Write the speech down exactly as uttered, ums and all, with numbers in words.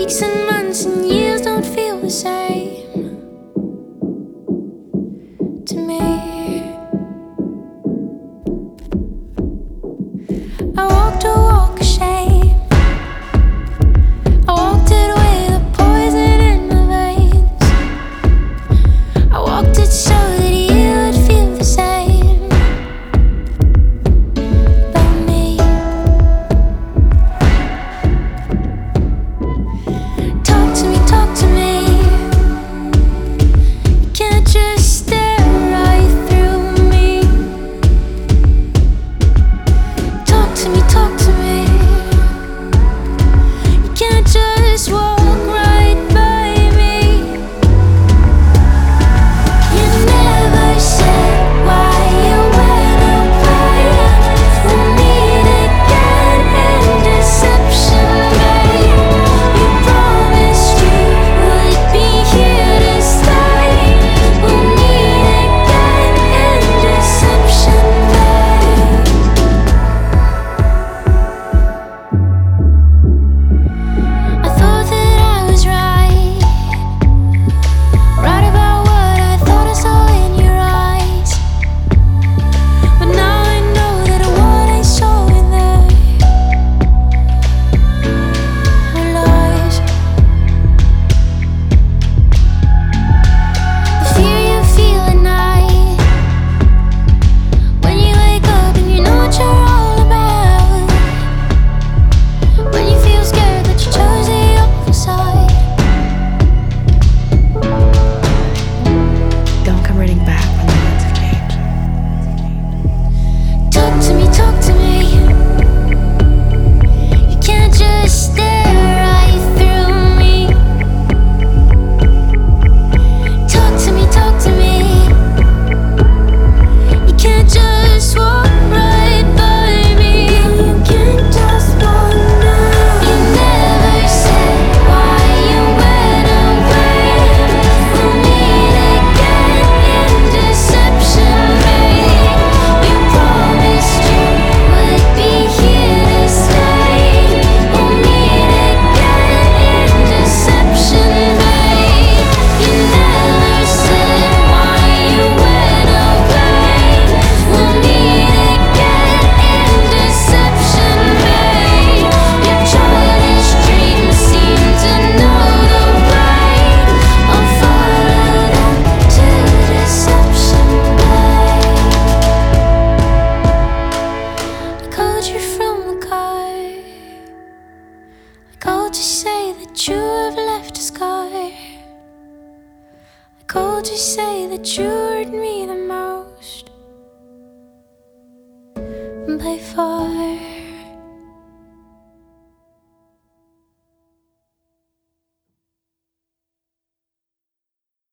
Weeks and months and years don't feel the same to me. I walked a walk of shame. I walked it away, the poison in my veins. I walked it so that you would feel the same about me. Talk to me, talk to me. You can't just stare right through me. Talk to me, talk to me. You can't just walk right by me. You never said why you went away. We'll meet again in deception, babe. You promised you would be here to stay. We'll meet again in deception, babe. I thought that I was right, right about what I thought I saw in your eyes. But now I know that what I saw in there were lies. The fear you feel at night when you wake up and you know what you're all about. When you feel scared that you chose the other side. Don't come running back when the winds have changed. Talk to me, talk to me. You can't just stare right through me. Talk to me, talk to me. You can't just walk right by me. You can't just walk now. You never said why you went away. We'll meet again in deception, babe. You promised you would be here to stay. We'll meet again in deception, babe. You never said why you went away. We'll meet again in deception, babe. Your childish dreams seem to know the way. I'll follow them to deception, babe. I called you from the car. I called to say that you have left a scar. I called to say that you hurt me the most by far.